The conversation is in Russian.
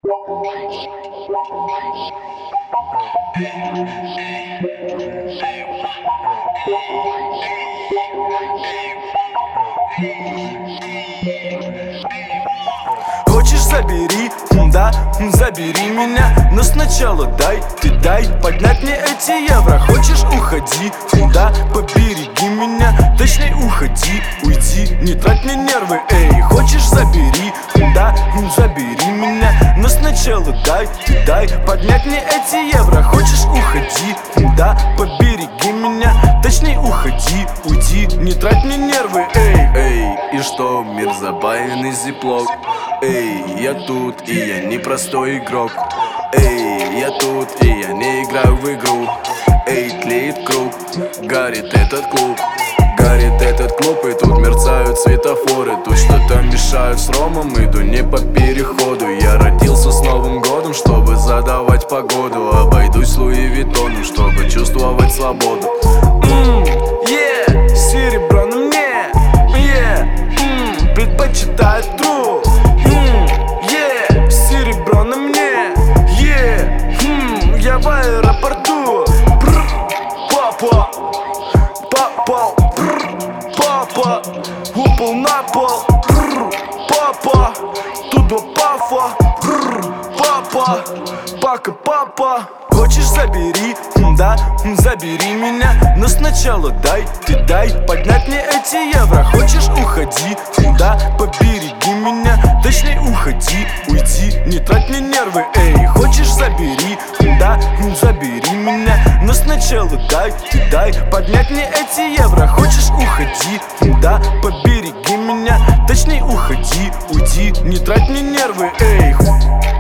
Хочешь, забери, да, забери меня. Но сначала ты дай поднять мне эти евро. Хочешь, уходи, да, побереги меня. Точнее, уходи, уйди, не трать мне нервы, эй. Хочешь, забери, да, забери меня. Но сначала дай поднять мне эти евро. Хочешь, уходи, да, побереги меня. Точнее, уходи, уйди, не трать мне нервы, эй. Эй, и что, мир забавен зиплок? Эй, я тут, и я не простой игрок. Эй, я тут, и я не играю в игру. Эй, тлеет круг, горит этот клуб. Горит этот клуб, и тут мерцают светофоры. Тут что-то мешают с ромом, иду не по переходу. Я родился с Новым годом, чтобы задавать погоду. Обойдусь Луи Виттоном, чтобы чувствовать свободу. Серебро на мне, предпочитает true. Серебро на мне, я в аэропорту. Папа, попал, папа, упал на пол. Папа, тут два пафа. Папа, пока папа. Хочешь, забери, да, забери меня. Но сначала дай поднять мне эти евро. Хочешь, уходи, да, побереги меня. Точнее, уходи, уйди, не трать мне нервы, эй. Хочешь, забери, да, забери меня. Но сначала дай поднять мне эти евро. Хочешь, уходи, да, побереги меня. Точнее, уходи, уйди, не трать мне нервы, эй.